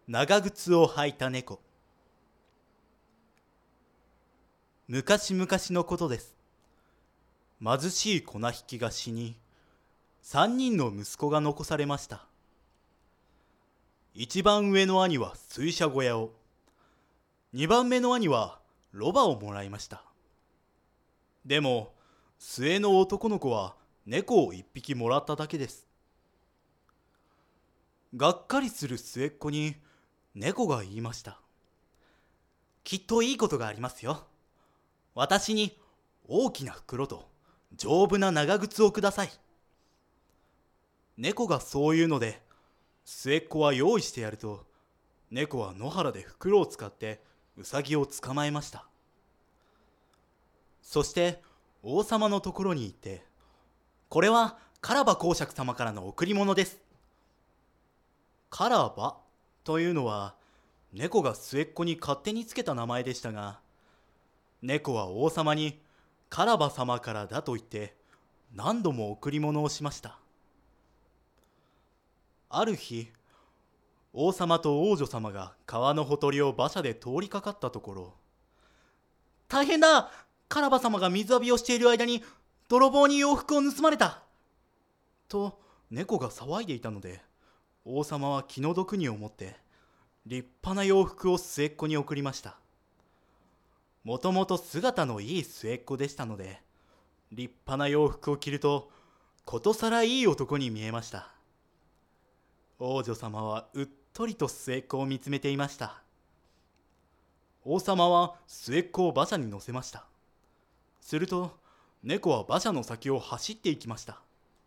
長靴を履いた猫。昔々のことです。貧しい粉引きが死に、3人の息子が残されました。一番上の兄は水車小屋を、2番目の兄はロバをもらいました。でも末の男の子は猫を1匹もらっただけです。がっかりする末っ子に猫が言いました。きっといいことがありますよ。私に大きな袋と丈夫な長靴をください。猫がそう言うので、末っ子は用意してやると、猫は野原で袋を使ってウサギを捕まえました。そして王様のところに行って、これはカラバ公爵様からの贈り物です。カラバというのは猫が末っ子に勝手につけた名前でしたが、猫は王様にカラバ様からだと言って何度も贈り物をしました。ある日、王様と王女様が川のほとりを馬車で通りかかったところ、大変だ、カラバ様が水浴びをしている間に泥棒に洋服を盗まれたと猫が騒いでいたので、王様は気の毒に思って立派な洋服を末っ子に贈りました。もともと姿のいい末っ子でしたので、立派な洋服を着るとことさらいい男に見えました。王女様はうっとりと末っ子を見つめていました。王様は末っ子を馬車に乗せました。すると猫は馬車の先を走っていきました。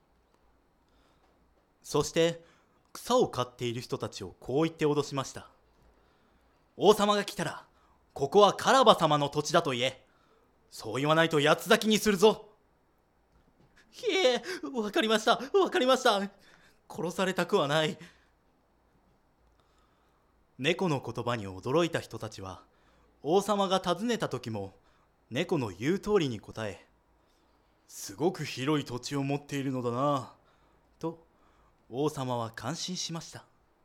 そして草を刈っている人たちをこう言って脅しました。王様が来たら、ここはカラバ様の土地だと言え。そう言わないと八つ裂きにするぞ。いえ、わかりました、わかりました。殺されたくはない。猫の言葉に驚いた人たちは、王様が尋ねた時も猫の言う通りに答え、すごく広い土地を持っているのだなと王様は感心しました。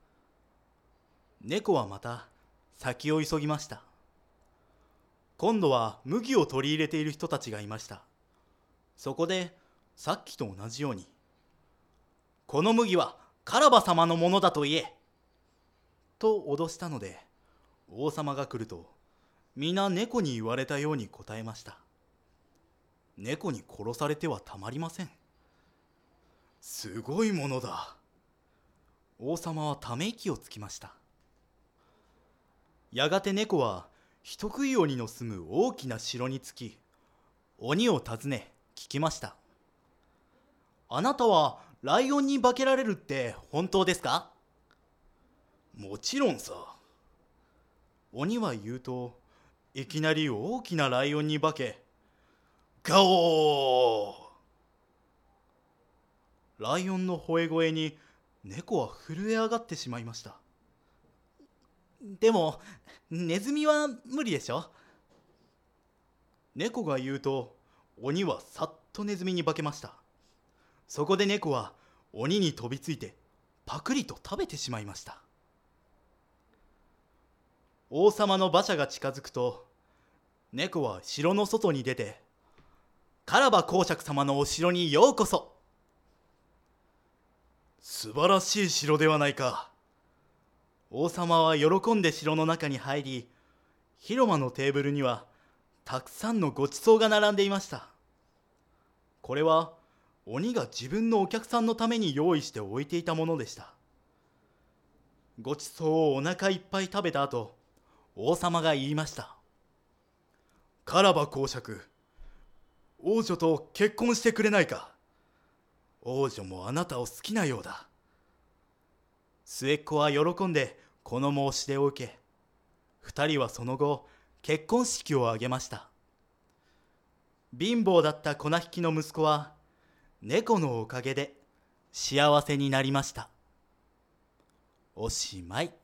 猫はまた先を急ぎました。今度は麦を取り入れている人たちがいました。そこでさっきと同じように、この麦はカラバ様のものだと言えと脅したので、王様が来ると皆猫に言われたように答えました。猫に殺されてはたまりません。すごいものだ。王様はため息をつきました。やがて猫は人食い鬼の住む大きな城に着き、鬼を訪ね聞きました。あなたはライオンに化けられるって本当ですか？もちろんさ。鬼は言うと、いきなり大きなライオンに化け、ガオー！ライオンの吠え声に猫は震え上がってしまいました。でもネズミは無理でしょ。猫が言うと、鬼はさっとネズミに化けました。そこで猫は鬼に飛びついてパクリと食べてしまいました。王様の馬車が近づくと、猫は城の外に出て、カラバ公爵様のお城にようこそ。素晴らしい城ではないか。王様は喜んで城の中に入り、広間のテーブルにはたくさんのごちそうが並んでいました。これは鬼が自分のお客さんのために用意しておいていたものでした。ごちそうをお腹いっぱい食べた後、王様が言いました。カラバ公爵、王女と結婚してくれないか。王女もあなたを好きなようだ。末っ子は喜んでこの申し出を受け、二人はその後結婚式を挙げました。貧乏だった粉引きの息子は猫のおかげで幸せになりました。おしまい。